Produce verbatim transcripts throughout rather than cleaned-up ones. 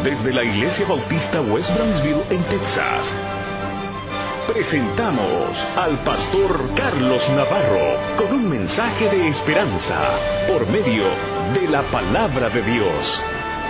desde la Iglesia Bautista West Brownsville en Texas, presentamos al pastor Carlos Navarro con un mensaje de esperanza por medio de la palabra de Dios.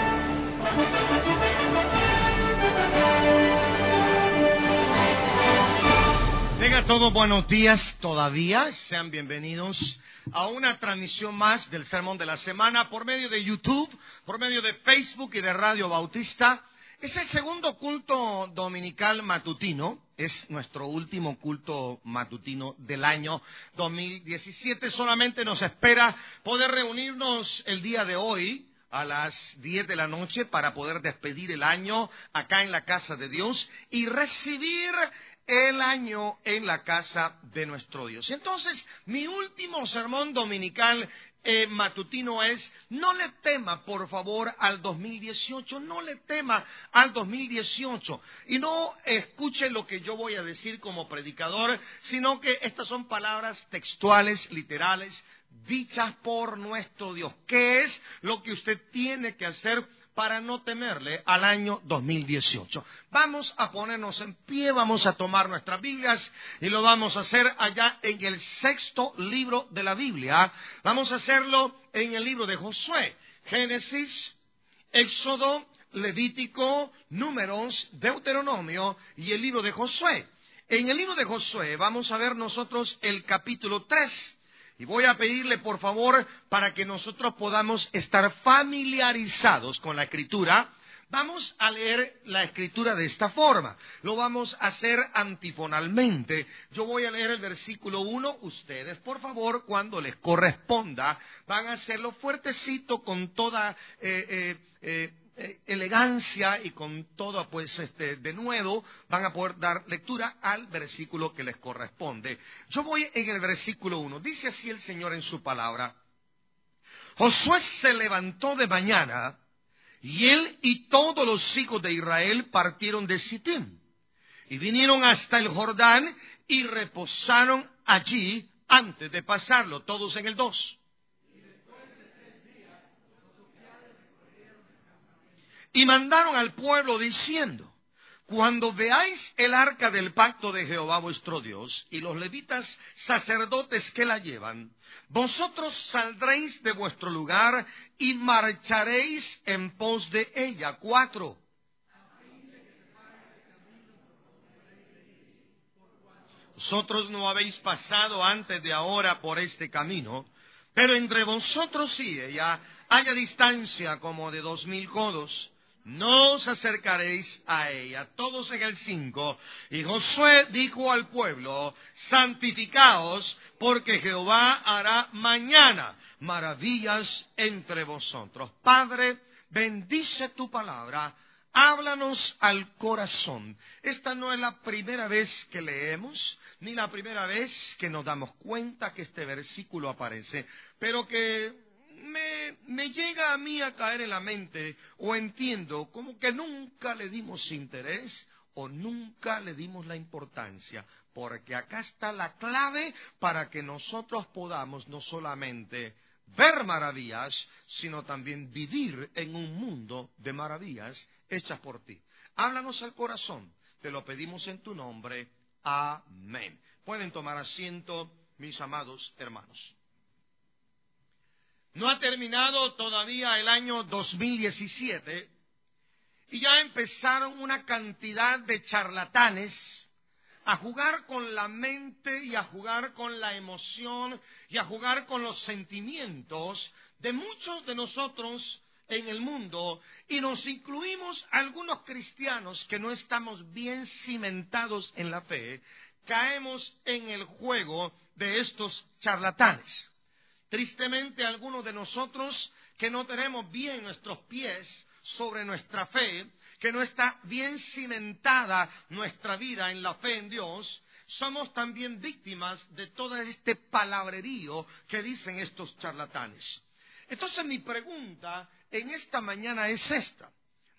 Tengan todos buenos días todavía, sean bienvenidos a una transmisión más del Sermón de la Semana por medio de YouTube, por medio de Facebook y de Radio Bautista. Es el segundo culto dominical matutino, es nuestro último culto matutino del año dos mil diecisiete. Solamente nos espera poder reunirnos el día de hoy a las diez de la noche para poder despedir el año acá en la casa de Dios y recibir el año en la casa de nuestro Dios. Entonces, mi último sermón dominical eh, matutino es: no le tema, por favor, al dos mil dieciocho, no le tema al dos mil dieciocho. Y no escuche lo que yo voy a decir como predicador, sino que estas son palabras textuales, literales, dichas por nuestro Dios. ¿Qué es lo que usted tiene que hacer para no temerle al año dos mil dieciocho? Vamos a ponernos en pie, vamos a tomar nuestras Biblias y lo vamos a hacer allá en el sexto libro de la Biblia. Vamos a hacerlo en el libro de Josué, Génesis, Éxodo, Levítico, Números, Deuteronomio y el libro de Josué. En el libro de Josué vamos a ver nosotros el capítulo tres. Y voy a pedirle, por favor, para que nosotros podamos estar familiarizados con la Escritura, vamos a leer la Escritura de esta forma. Lo vamos a hacer antifonalmente. Yo voy a leer el versículo uno. Ustedes, por favor, cuando les corresponda, van a hacerlo fuertecito, con toda eh, eh, eh, Eh, elegancia y con todo pues este denuedo, van a poder dar lectura al versículo que les corresponde. Yo voy en el versículo uno. Dice así el Señor en su palabra: Josué se levantó de mañana, y él y todos los hijos de Israel partieron de Sittim, y vinieron hasta el Jordán, y reposaron allí antes de pasarlo. Todos en el dos. Y mandaron al pueblo diciendo: cuando veáis el arca del pacto de Jehová vuestro Dios y los levitas sacerdotes que la llevan, vosotros saldréis de vuestro lugar y marcharéis en pos de ella. Cuatro. Vosotros no habéis pasado antes de ahora por este camino, pero entre vosotros y ella haya distancia como de dos mil codos. No os acercaréis a ella. Todos en el cinco. Y Josué dijo al pueblo: santificaos, porque Jehová hará mañana maravillas entre vosotros. Padre, bendice tu palabra, háblanos al corazón. Esta no es la primera vez que leemos, ni la primera vez que nos damos cuenta que este versículo aparece, pero que Me, me llega a mí a caer en la mente, o entiendo como que nunca le dimos interés o nunca le dimos la importancia, porque acá está la clave para que nosotros podamos no solamente ver maravillas, sino también vivir en un mundo de maravillas hechas por ti. Háblanos al corazón, te lo pedimos en tu nombre. Amén. Pueden tomar asiento, mis amados hermanos. No ha terminado todavía el año dos mil diecisiete y ya empezaron una cantidad de charlatanes a jugar con la mente y a jugar con la emoción y a jugar con los sentimientos de muchos de nosotros en el mundo, y nos incluimos algunos cristianos que no estamos bien cimentados en la fe. Caemos en el juego de estos charlatanes. Tristemente, algunos de nosotros que no tenemos bien nuestros pies sobre nuestra fe, que no está bien cimentada nuestra vida en la fe en Dios, somos también víctimas de todo este palabrerío que dicen estos charlatanes. Entonces mi pregunta en esta mañana es esta: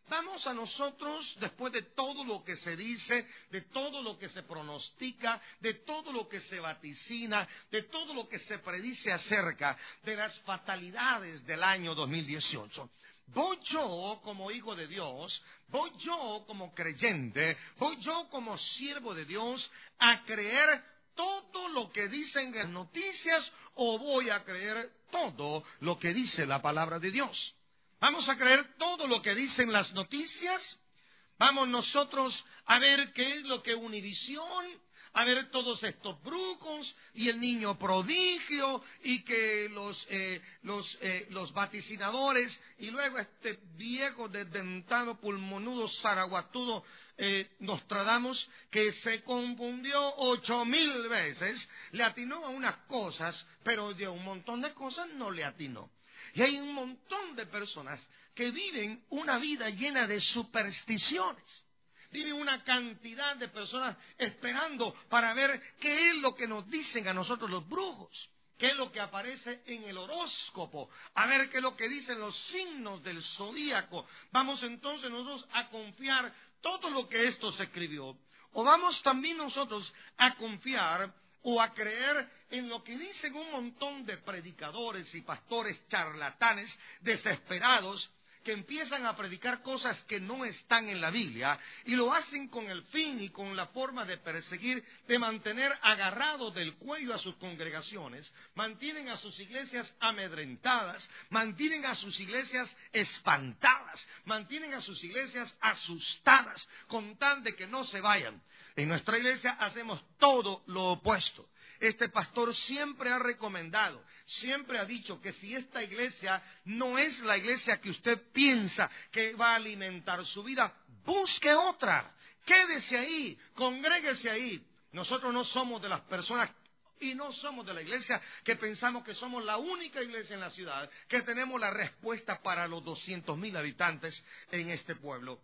Vamos a nosotros, después de todo lo que se dice, de todo lo que se pronostica, de todo lo que se vaticina, de todo lo que se predice acerca de las fatalidades del año dos mil dieciocho. Voy yo como hijo de Dios, voy yo como creyente, voy yo como siervo de Dios a creer todo lo que dicen las noticias o voy a creer todo lo que dice la palabra de Dios. Vamos a creer todo lo que dicen las noticias. Vamos nosotros a ver qué es lo que Univisión, a ver todos estos brujos y el niño prodigio y que los eh, los eh, los vaticinadores y luego este viejo desdentado pulmonudo zaraguatudo eh, Nostradamus que se confundió ocho mil veces, le atinó a unas cosas, pero de un montón de cosas no le atinó. Y hay un montón de personas que viven una vida llena de supersticiones. Vive una cantidad de personas esperando para ver qué es lo que nos dicen a nosotros los brujos, qué es lo que aparece en el horóscopo, a ver qué es lo que dicen los signos del zodíaco. Vamos entonces nosotros a confiar todo lo que esto se escribió, o vamos también nosotros a confiar o a creer en lo que dicen un montón de predicadores y pastores charlatanes desesperados que empiezan a predicar cosas que no están en la Biblia y lo hacen con el fin y con la forma de perseguir, de mantener agarrados del cuello a sus congregaciones, mantienen a sus iglesias amedrentadas, mantienen a sus iglesias espantadas, mantienen a sus iglesias asustadas con tal de que no se vayan. En nuestra iglesia hacemos todo lo opuesto. Este pastor siempre ha recomendado, siempre ha dicho que si esta iglesia no es la iglesia que usted piensa que va a alimentar su vida, busque otra, quédese ahí, congréguese ahí. Nosotros no somos de las personas y no somos de la iglesia que pensamos que somos la única iglesia en la ciudad, que tenemos la respuesta para los doscientos mil habitantes en este pueblo.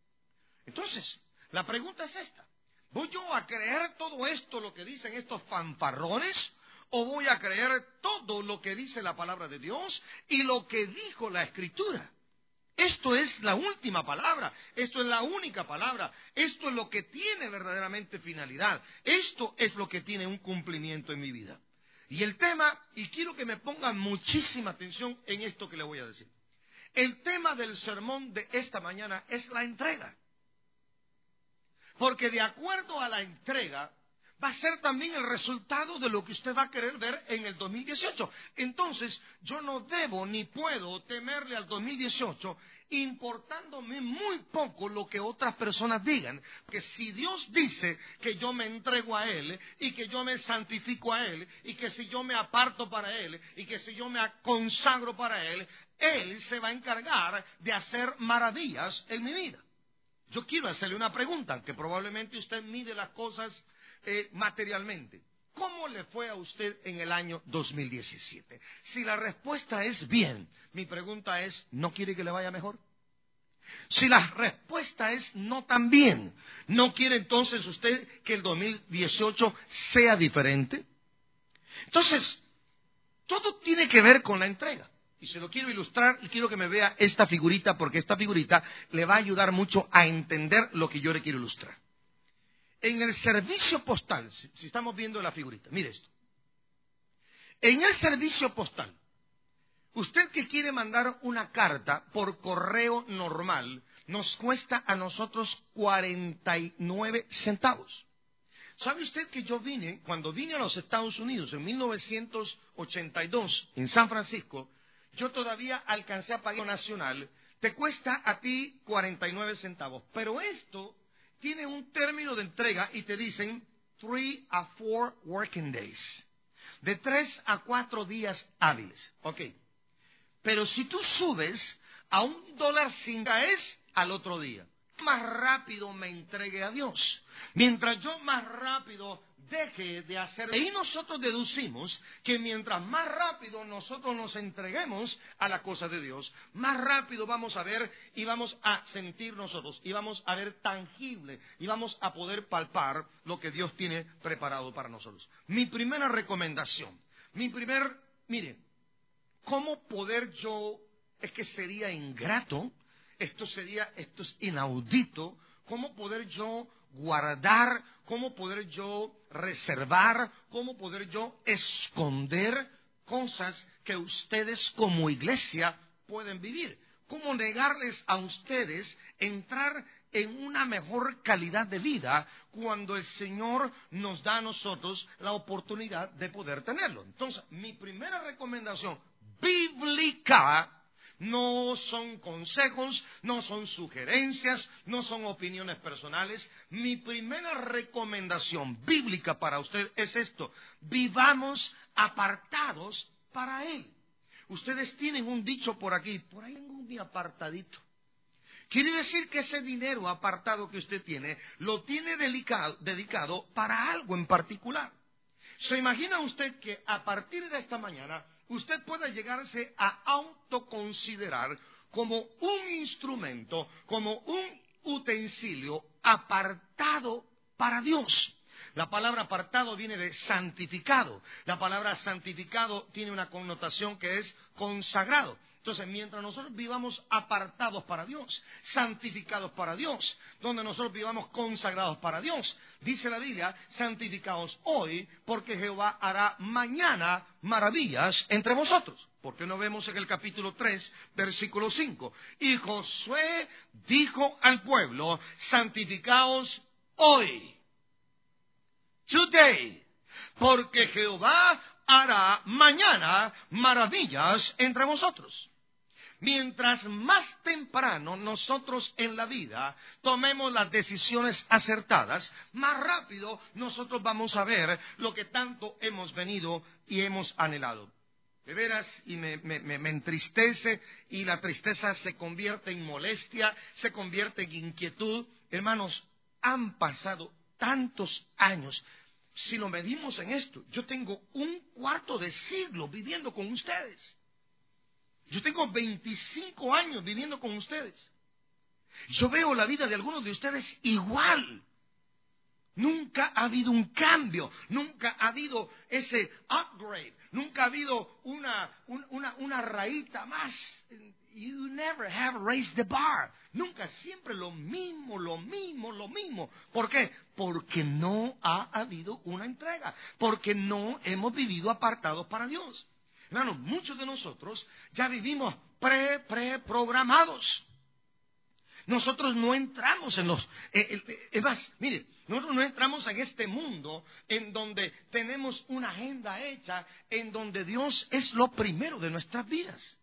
Entonces, la pregunta es esta. ¿Voy yo a creer todo esto, lo que dicen estos fanfarrones? ¿O voy a creer todo lo que dice la palabra de Dios y lo que dijo la Escritura? Esto es la última palabra, esto es la única palabra, esto es lo que tiene verdaderamente finalidad, esto es lo que tiene un cumplimiento en mi vida. Y el tema, y quiero que me pongan muchísima atención en esto que le voy a decir. El tema del sermón de esta mañana es la entrega. Porque de acuerdo a la entrega, va a ser también el resultado de lo que usted va a querer ver en el dos mil dieciocho. Entonces, yo no debo ni puedo temerle al dos mil dieciocho, importándome muy poco lo que otras personas digan. Que si Dios dice que yo me entrego a Él, y que yo me santifico a Él, y que si yo me aparto para Él, y que si yo me consagro para Él, Él se va a encargar de hacer maravillas en mi vida. Yo quiero hacerle una pregunta, que probablemente usted mide las cosas eh, materialmente. ¿Cómo le fue a usted en el año dos mil diecisiete? Si la respuesta es bien, mi pregunta es, ¿no quiere que le vaya mejor? Si la respuesta es no tan bien, ¿no quiere entonces usted que el dos mil dieciocho sea diferente? Entonces, todo tiene que ver con la entrega. Y se lo quiero ilustrar y quiero que me vea esta figurita, porque esta figurita le va a ayudar mucho a entender lo que yo le quiero ilustrar. En el servicio postal, si, si estamos viendo la figurita, mire esto. En el servicio postal, usted que quiere mandar una carta por correo normal, nos cuesta a nosotros cuarenta y nueve centavos. ¿Sabe usted que yo vine, cuando vine a los Estados Unidos en mil novecientos ochenta y dos, en San Francisco, yo todavía alcancé a pagar nacional, te cuesta a ti cuarenta y nueve centavos. Pero esto tiene un término de entrega y te dicen three a four working days. De tres a cuatro días hábiles. Ok. Pero si tú subes a un dólar cinco es al otro día. Más rápido me entregue a Dios. Mientras yo más rápido deje de hacer. Y nosotros deducimos que mientras más rápido nosotros nos entreguemos a la cosa de Dios, más rápido vamos a ver y vamos a sentir nosotros, y vamos a ver tangible, y vamos a poder palpar lo que Dios tiene preparado para nosotros. Mi primera recomendación, mi primer, mire, ¿cómo poder yo, es que sería ingrato Esto sería, esto es inaudito. ¿Cómo poder yo guardar, cómo poder yo reservar, cómo poder yo esconder cosas que ustedes como iglesia pueden vivir? ¿Cómo negarles a ustedes entrar en una mejor calidad de vida cuando el Señor nos da a nosotros la oportunidad de poder tenerlo? Entonces, mi primera recomendación bíblica, no son consejos, no son sugerencias, no son opiniones personales. Mi primera recomendación bíblica para usted es esto: vivamos apartados para Él. Ustedes tienen un dicho por aquí, por ahí tengo un apartadito. Quiere decir que ese dinero apartado que usted tiene, lo tiene dedicado, dedicado para algo en particular. ¿Se imagina usted que a partir de esta mañana usted pueda llegarse a autoconsiderar como un instrumento, como un utensilio apartado para Dios? La palabra apartado viene de santificado. La palabra santificado tiene una connotación que es consagrado. Entonces, mientras nosotros vivamos apartados para Dios, santificados para Dios, donde nosotros vivamos consagrados para Dios, dice la Biblia, santificaos hoy, porque Jehová hará mañana maravillas entre vosotros. ¿Por qué no vemos en el capítulo tres, versículo cinco? Y Josué dijo al pueblo, santificaos hoy, today, porque Jehová hará mañana maravillas entre vosotros. Mientras más temprano nosotros en la vida tomemos las decisiones acertadas, más rápido nosotros vamos a ver lo que tanto hemos venido y hemos anhelado. De veras, y me, me, me entristece, y la tristeza se convierte en molestia, se convierte en inquietud. Hermanos, han pasado tantos años. Si lo medimos en esto, yo tengo un cuarto de siglo viviendo con ustedes. Yo tengo veinticinco años viviendo con ustedes. Yo veo la vida de algunos de ustedes igual. Nunca ha habido un cambio, nunca ha habido ese upgrade, nunca ha habido una, una, una rayita más. You never have raised the bar. Nunca, siempre lo mismo, lo mismo, lo mismo. ¿Por qué? Porque no ha habido una entrega, porque no hemos vivido apartados para Dios. Hermanos, muchos de nosotros ya vivimos pre, pre programados. Nosotros no entramos en los... Eh, eh, es más, mire, nosotros no entramos en este mundo en donde tenemos una agenda hecha, en donde Dios es lo primero de nuestras vidas.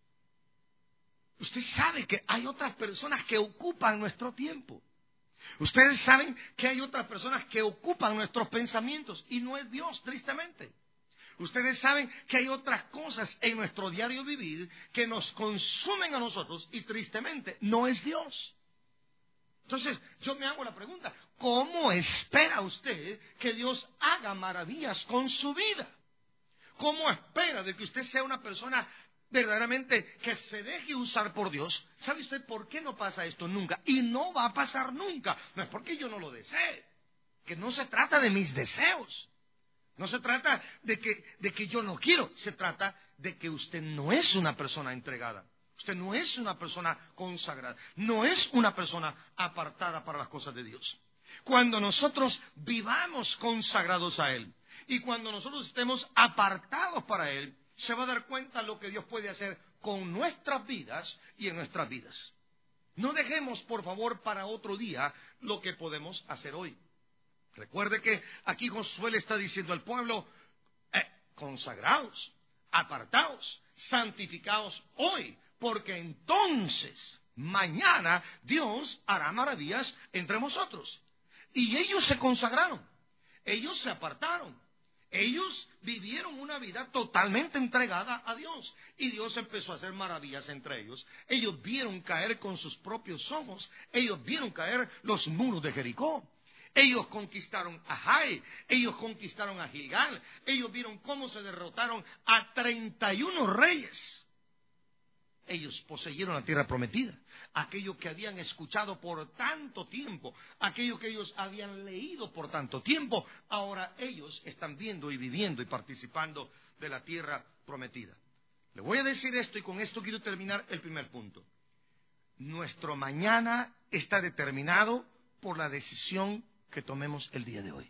Usted sabe que hay otras personas que ocupan nuestro tiempo. Ustedes saben que hay otras personas que ocupan nuestros pensamientos y no es Dios, tristemente. Ustedes saben que hay otras cosas en nuestro diario vivir que nos consumen a nosotros y tristemente no es Dios. Entonces yo me hago la pregunta, ¿cómo espera usted que Dios haga maravillas con su vida? ¿Cómo espera de que usted sea una persona verdaderamente que se deje usar por Dios? ¿Sabe usted por qué no pasa esto nunca? Y no va a pasar nunca. No es porque yo no lo desee, que no se trata de mis deseos. No se trata de que, de que yo no quiero, se trata de que usted no es una persona entregada, usted no es una persona consagrada, no es una persona apartada para las cosas de Dios. Cuando nosotros vivamos consagrados a Él y cuando nosotros estemos apartados para Él, se va a dar cuenta lo que Dios puede hacer con nuestras vidas y en nuestras vidas. No dejemos, por favor, para otro día lo que podemos hacer hoy. Recuerde que aquí Josué le está diciendo al pueblo, eh, consagraos, apartaos, santificaos hoy, porque entonces mañana Dios hará maravillas entre vosotros. Y ellos se consagraron, ellos se apartaron, ellos vivieron una vida totalmente entregada a Dios. Y Dios empezó a hacer maravillas entre ellos. Ellos vieron caer con sus propios ojos, ellos vieron caer los muros de Jericó. Ellos conquistaron a Jai, ellos conquistaron a Gilgal, ellos vieron cómo se derrotaron a treinta y uno reyes. Ellos poseyeron la tierra prometida, aquello que habían escuchado por tanto tiempo, aquello que ellos habían leído por tanto tiempo, ahora ellos están viendo y viviendo y participando de la tierra prometida. Le voy a decir esto y con esto quiero terminar el primer punto. nuestro mañana está determinado por la decisión que tomemos el día de hoy.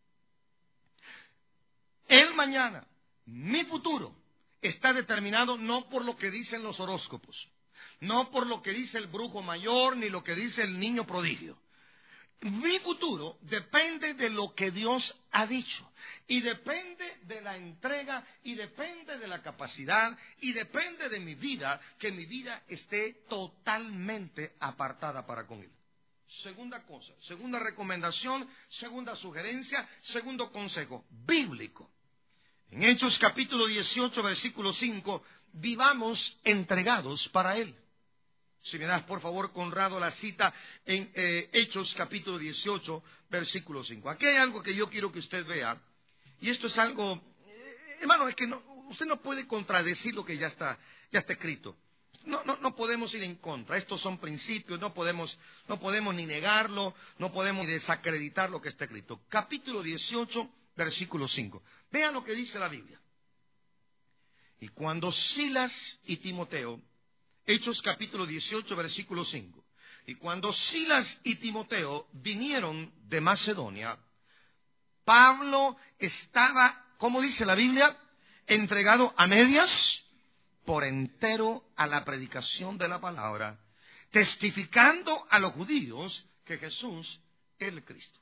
El mañana, mi futuro, está determinado no por lo que dicen los horóscopos, no por lo que dice el brujo mayor, ni lo que dice el niño prodigio. Mi futuro depende de lo que Dios ha dicho, y depende de la entrega, y depende de la capacidad, y depende de mi vida, que mi vida esté totalmente apartada para con Él. Segunda cosa, segunda recomendación, segunda sugerencia, segundo consejo bíblico. En Hechos capítulo dieciocho, versículo cinco, vivamos entregados para Él. Si me das, por favor, Conrado, la cita en eh, Hechos capítulo dieciocho, versículo cinco. Aquí hay algo que yo quiero que usted vea, y esto es algo, eh, hermano, es que no, usted no puede contradecir lo que ya está, ya está escrito. No, no, no podemos ir en contra. Estos son principios, no podemos, no podemos ni negarlo, no podemos ni desacreditar lo que está escrito. Capítulo dieciocho, versículo cinco. Vean lo que dice la Biblia. Y cuando Silas y Timoteo, Hechos capítulo dieciocho, versículo cinco. Y cuando Silas y Timoteo vinieron de Macedonia, Pablo estaba, ¿cómo dice la Biblia? Entregado a medias, por entero a la predicación de la palabra, testificando a los judíos que Jesús es el Cristo.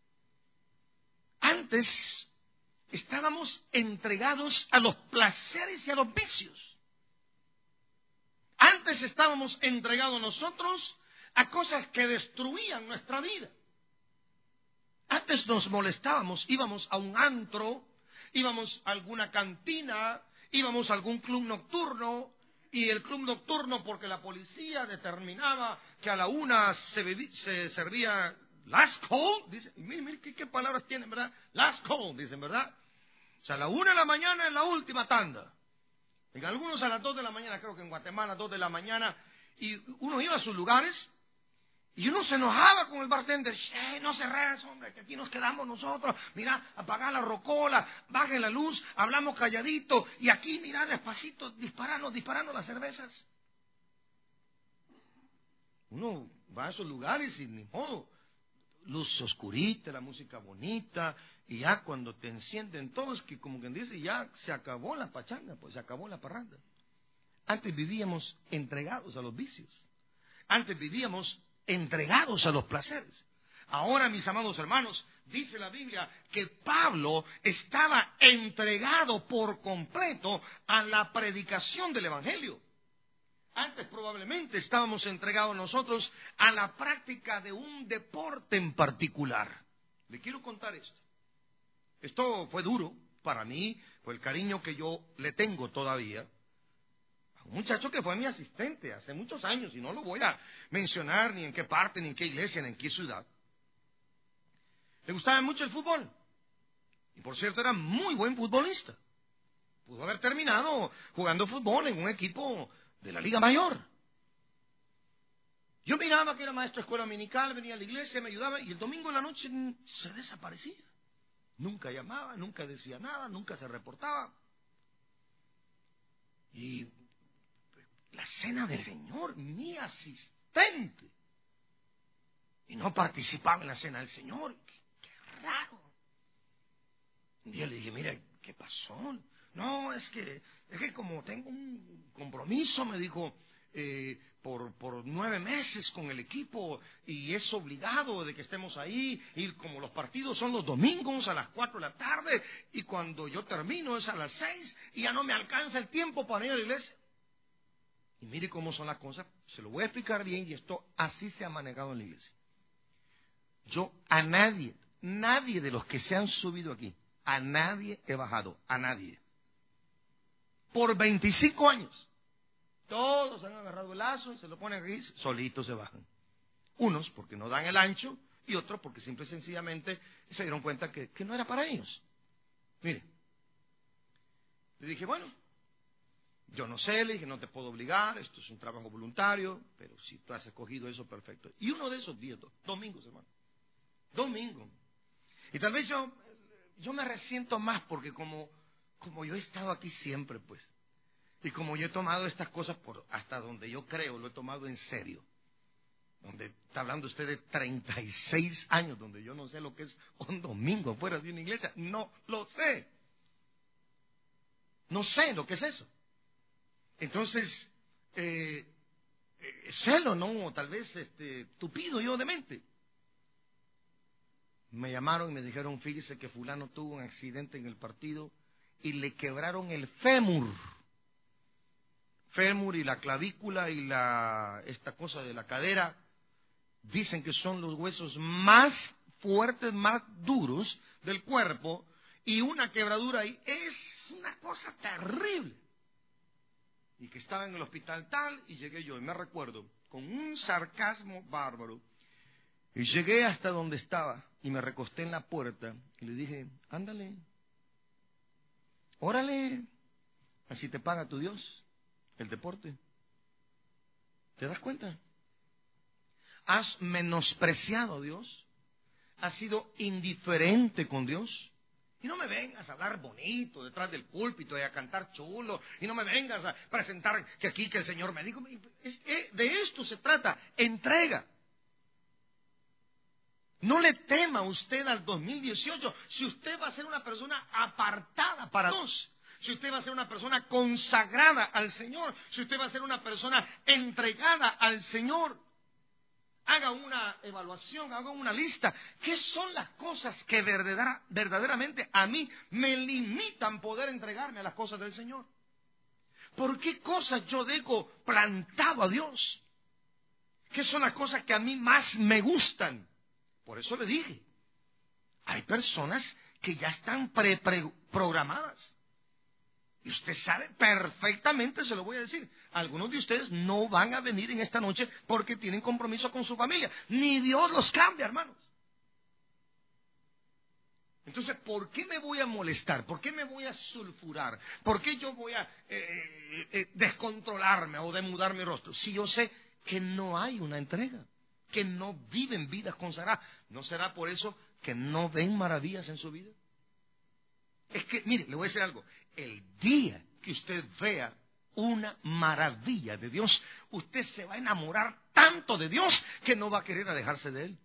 Antes estábamos entregados a los placeres y a los vicios. Antes estábamos entregados nosotros a cosas que destruían nuestra vida. Antes nos molestábamos, íbamos a un antro, íbamos a alguna cantina, íbamos a algún club nocturno, y el club nocturno, porque la policía determinaba que a la una se, bebí, se servía last call, dice, mire, mire ¿qué, qué palabras tienen, ¿verdad? Last call, dicen, ¿verdad? O sea, a la una de la mañana es la última tanda. En algunos a las dos de la mañana, creo que en Guatemala a las dos de la mañana, y uno iba a sus lugares, y uno se enojaba con el bartender. ¡Eh, no cerres, hombre, que aquí nos quedamos nosotros! Mira, apagar la rocola, bajen la luz, hablamos calladito, y aquí, mira, despacito, dispararnos, dispararnos las cervezas. Uno va a esos lugares y ni modo, luz oscurita, la música bonita, y ya cuando te encienden todos, que como quien dice, ya se acabó la pachanga, pues se acabó la parranda. Antes vivíamos entregados a los vicios. Antes vivíamos entregados a los placeres. Ahora, mis amados hermanos, dice la Biblia que Pablo estaba entregado por completo a la predicación del Evangelio. Antes probablemente estábamos entregados nosotros a la práctica de un deporte en particular. Le quiero contar esto. Esto fue duro para mí, por el cariño que yo le tengo todavía. Un muchacho que fue mi asistente hace muchos años, y no lo voy a mencionar ni en qué parte, ni en qué iglesia, ni en qué ciudad. Le gustaba mucho el fútbol. Y por cierto, era muy buen futbolista. Pudo haber terminado jugando fútbol en un equipo de la Liga Mayor. Yo miraba que era maestro de escuela dominical, venía a la iglesia, me ayudaba, y el domingo en la noche se desaparecía. Nunca llamaba, nunca decía nada, nunca se reportaba. Y la cena del Señor, mi asistente, y no participaba en la cena del Señor. Qué, qué raro. Un día le dije, mira, ¿qué pasó? No, es que, es que como tengo un compromiso, me dijo, eh, por, por nueve meses con el equipo, y es obligado de que estemos ahí, y como los partidos son los domingos a las cuatro de la tarde, y cuando yo termino es a las seis, y ya no me alcanza el tiempo para ir a la iglesia. Y mire cómo son las cosas, se lo voy a explicar bien, y esto así se ha manejado en la iglesia. Yo a nadie, nadie de los que se han subido aquí, a nadie he bajado, a nadie. Por veinticinco años, todos han agarrado el lazo y se lo ponen aquí, solitos se bajan. Unos porque no dan el ancho, y otros porque simple y sencillamente se dieron cuenta que, que no era para ellos. Mire, le dije, bueno, yo no sé, le dije, no te puedo obligar, esto es un trabajo voluntario, pero si tú has escogido eso, perfecto. Y uno de esos días, domingos, hermano, domingo. Y tal vez yo, yo me resiento más porque como, como yo he estado aquí siempre, pues, y como yo he tomado estas cosas por hasta donde yo creo, lo he tomado en serio. donde está hablando usted de treinta y seis años, donde yo no sé lo que es un domingo fuera de una iglesia, no lo sé. No sé lo que es eso. Entonces, eh, eh, celo, ¿no? O tal vez este, tupido yo de mente. Me llamaron y me dijeron, fíjese que fulano tuvo un accidente en el partido y le quebraron el fémur. Fémur y la clavícula y la esta cosa de la cadera, dicen que son los huesos más fuertes, más duros del cuerpo, y una quebradura ahí es una cosa terrible. Y que estaba en el hospital tal, y llegué yo, y me recuerdo, con un sarcasmo bárbaro, y llegué hasta donde estaba, y me recosté en la puerta, y le dije, ándale, órale, así te paga tu Dios, el deporte. ¿Te das cuenta? Has menospreciado a Dios, has sido indiferente con Dios. Y no me vengas a hablar bonito detrás del púlpito y a cantar chulo, y no me vengas a presentar que aquí que el Señor me dijo. Es que de esto se trata, entrega. No le tema usted al dos mil dieciocho si usted va a ser una persona apartada para Dios. Si usted va a ser una persona consagrada al Señor, si usted va a ser una persona entregada al Señor. Haga una evaluación, haga una lista. ¿Qué son las cosas que verdadera, verdaderamente a mí me limitan poder entregarme a las cosas del Señor? ¿Por qué cosas yo dejo plantado a Dios? ¿Qué son las cosas que a mí más me gustan? Por eso le dije, hay personas que ya están pre-programadas. Y usted sabe perfectamente, se lo voy a decir, algunos de ustedes no van a venir en esta noche porque tienen compromiso con su familia. Ni Dios los cambia, hermanos. Entonces, ¿por qué me voy a molestar? ¿Por qué me voy a sulfurar? ¿Por qué yo voy a eh, eh, descontrolarme o demudar mi rostro? Si yo sé que no hay una entrega, que no viven vidas consagradas, ¿no será por eso que no ven maravillas en su vida? Es que, mire, le voy a decir algo. El día que usted vea una maravilla de Dios, usted se va a enamorar tanto de Dios que no va a querer alejarse de Él.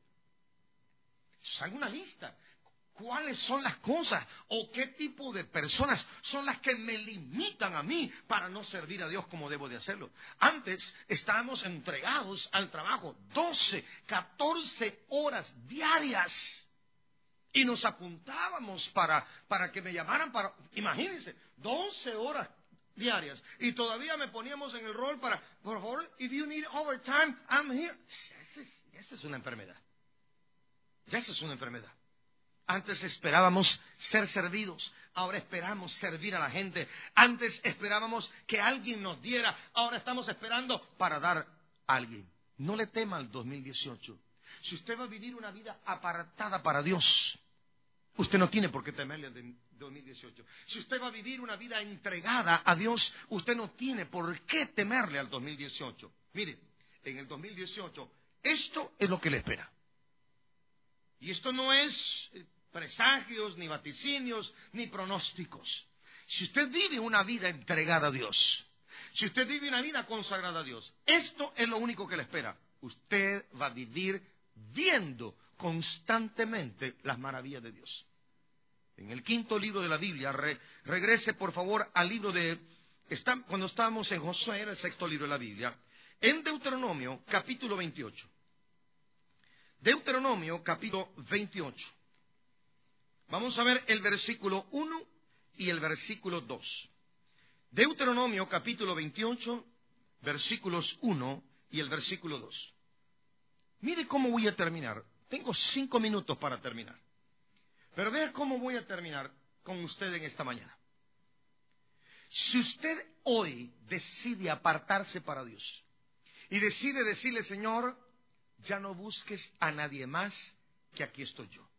Haga una lista. ¿Cuáles son las cosas o qué tipo de personas son las que me limitan a mí para no servir a Dios como debo de hacerlo? Antes estábamos entregados al trabajo doce, catorce horas diarias. Y nos apuntábamos para, para que me llamaran para, imagínense, doce horas diarias. Y todavía me poníamos en el rol para, por favor, if you need overtime, I'm here. Esa es, esa es una enfermedad. Esa es una enfermedad. Antes esperábamos ser servidos, ahora esperamos servir a la gente. Antes esperábamos que alguien nos diera, ahora estamos esperando para dar a alguien. No le tema al dos mil dieciocho. Si usted va a vivir una vida apartada para Dios, usted no tiene por qué temerle al dos mil dieciocho. Si usted va a vivir una vida entregada a Dios, usted no tiene por qué temerle al dos mil dieciocho. Mire, en el dos mil dieciocho, esto es lo que le espera. Y esto no es presagios, ni vaticinios, ni pronósticos. Si usted vive una vida entregada a Dios, si usted vive una vida consagrada a Dios, esto es lo único que le espera. Usted va a vivir viendo constantemente las maravillas de Dios. En el quinto libro de la Biblia, re, regrese por favor al libro de, está, cuando estábamos en Josué, era el sexto libro de la Biblia, en Deuteronomio capítulo veintiocho. Deuteronomio capítulo veintiocho. Vamos a ver el versículo uno y el versículo dos. Deuteronomio capítulo veintiocho, versículos uno y el versículo dos. Mire cómo voy a terminar. Tengo cinco minutos para terminar. Pero vea cómo voy a terminar con usted en esta mañana. Si usted hoy decide apartarse para Dios y decide decirle, Señor, ya no busques a nadie más, que aquí estoy yo.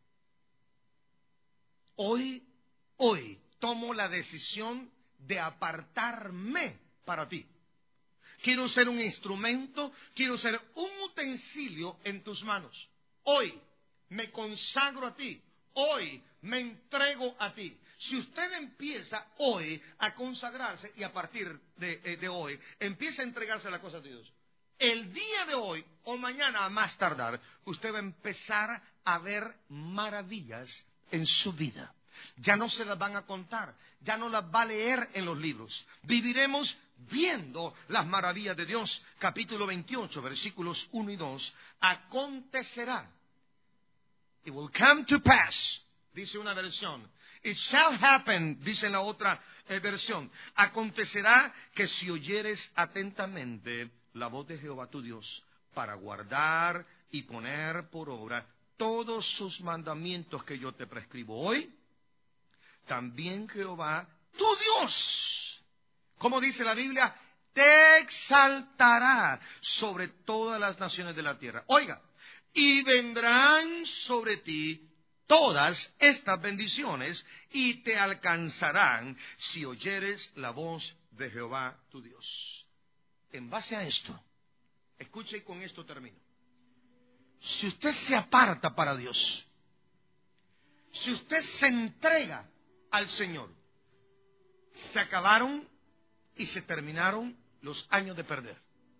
Hoy, hoy tomo la decisión de apartarme para ti. Quiero ser un instrumento, quiero ser un utensilio en tus manos. Hoy me consagro a ti, hoy me entrego a ti. Si usted empieza hoy a consagrarse y a partir de, de hoy empieza a entregarse a las cosas de Dios, el día día de hoy o mañana a más tardar, usted va a empezar a ver maravillas en su vida. Ya no se las van a contar, ya no las va a leer en los libros. Viviremos viendo las maravillas de Dios. Capítulo veintiocho, versículos uno y dos. Acontecerá. It will come to pass, dice una versión. It shall happen, dice la otra eh, versión. Acontecerá que si oyeres atentamente la voz de Jehová tu Dios, para guardar y poner por obra todos sus mandamientos que yo te prescribo hoy, también Jehová tu Dios, como dice la Biblia, te exaltará sobre todas las naciones de la tierra. Oiga, y vendrán sobre ti todas estas bendiciones y te alcanzarán si oyeres la voz de Jehová tu Dios. En base a esto, escuche y con esto termino. Si usted se aparta para Dios, si usted se entrega al Señor, se acabaron y se terminaron los años de perder.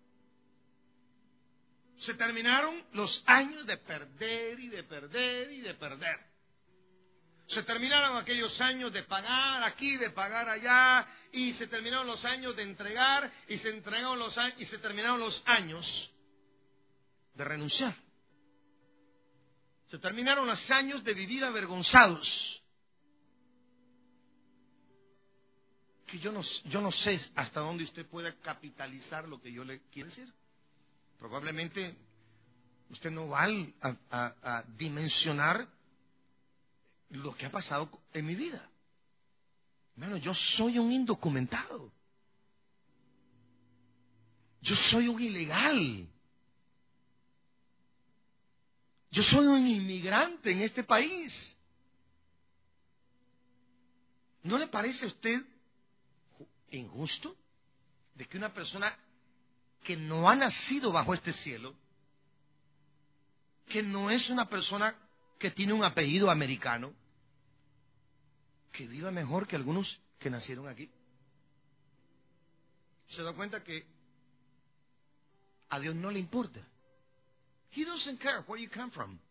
Se terminaron los años de perder y de perder y de perder. Se terminaron aquellos años de pagar aquí, de pagar allá, y se terminaron los años de entregar, y se entregaron los años, y se terminaron los años de renunciar. Se terminaron los años de vivir avergonzados. Que yo no, yo no sé hasta dónde usted pueda capitalizar lo que yo le quiero decir. Probablemente usted no va a, a, a dimensionar lo que ha pasado en mi vida. Hermano, yo soy un indocumentado. Yo soy un ilegal. Yo soy un inmigrante en este país. ¿No le parece a usted injusto de que una persona que no ha nacido bajo este cielo, que no es una persona que tiene un apellido americano, que viva mejor que algunos que nacieron aquí? ¿Se da cuenta que a Dios no le importa? He doesn't care where you come from.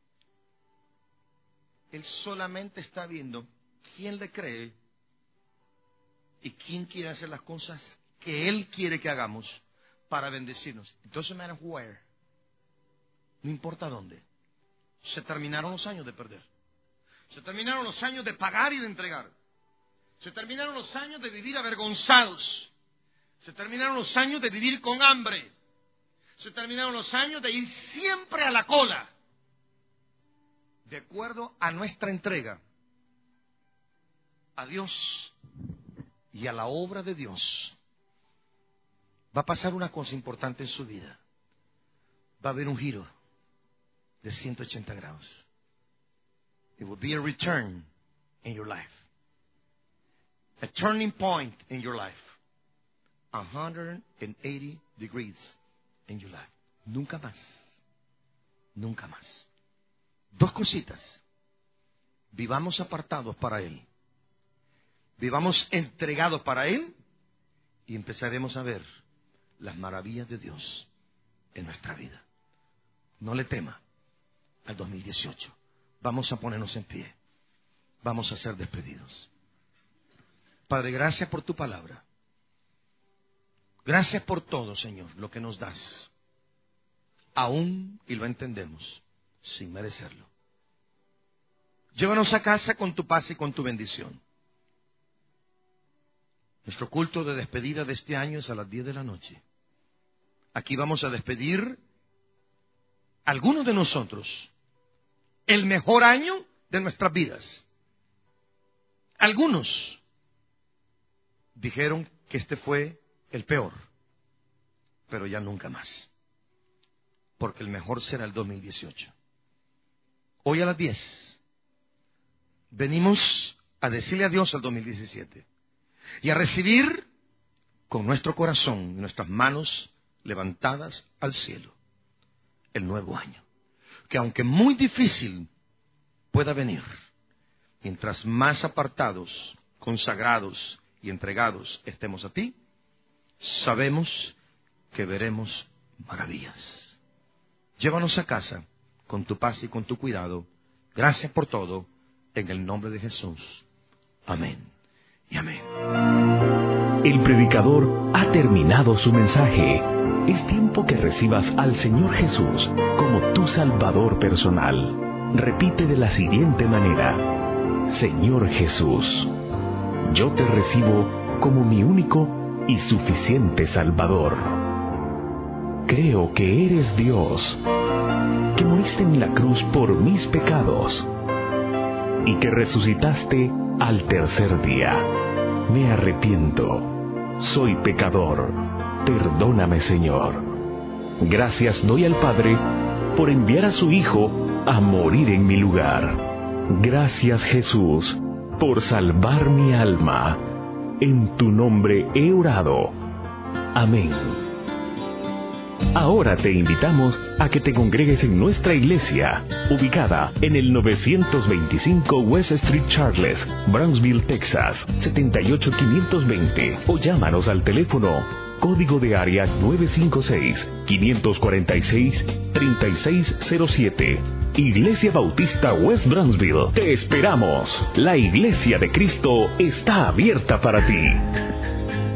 Él solamente está viendo quién le cree y quién quiere hacer las cosas que Él quiere que hagamos para bendecirnos. It doesn't matter where. No importa dónde. Se terminaron los años de perder. Se terminaron los años de pagar y de entregar. Se terminaron los años de vivir avergonzados. Se terminaron los años de vivir con hambre. Se terminaron los años de ir siempre a la cola. De acuerdo a nuestra entrega a Dios y a la obra de Dios, va a pasar una cosa importante en su vida. Va a haber un giro de ciento ochenta grados. It will be a return in your life. A turning point in your life. one hundred eighty degrees in your life. Nunca más. Nunca más. Dos cositas. Vivamos apartados para Él. Vivamos entregados para Él. Y empezaremos a ver las maravillas de Dios en nuestra vida. No le tema al dos mil dieciocho. Vamos a ponernos en pie. Vamos a ser despedidos. Padre, gracias por tu palabra. Gracias por todo, Señor, lo que nos das. Aún, y lo entendemos, sin merecerlo. Llévanos a casa con tu paz y con tu bendición. Nuestro culto de despedida de este año es a las diez de la noche. Aquí vamos a despedir a algunos de nosotros el mejor año de nuestras vidas. Algunos dijeron que este fue el peor, pero ya nunca más, porque el mejor será el dos mil dieciocho. Hoy a las diez venimos a decirle adiós al dos mil diecisiete y a recibir con nuestro corazón y nuestras manos levantadas al cielo el nuevo año, que aunque muy difícil pueda venir, mientras más apartados, consagrados y entregados estemos a ti, sabemos que veremos maravillas. Llévanos a casa con tu paz y con tu cuidado. Gracias por todo. En el nombre de Jesús. Amén y amén. El predicador ha terminado su mensaje. Es tiempo que recibas al Señor Jesús como tu Salvador personal. Repite de la siguiente manera: Señor Jesús, yo te recibo como mi único y suficiente Salvador. Creo que eres Dios, que moriste en la cruz por mis pecados y que resucitaste al tercer día. Me arrepiento. Soy pecador. Perdóname, Señor. Gracias doy al Padre por enviar a su Hijo a morir en mi lugar. Gracias, Jesús, por salvar mi alma. En tu nombre he orado. Amén. Ahora te invitamos a que te congregues en nuestra iglesia, ubicada en el novecientos veinticinco West Street Charles, Brownsville, Texas, setenta y ocho quinientos veinte, o llámanos al teléfono código de área nueve cinco seis, cinco cuatro seis, tres seis cero siete. Iglesia Bautista West Brownsville. Te esperamos. La Iglesia de Cristo está abierta para ti.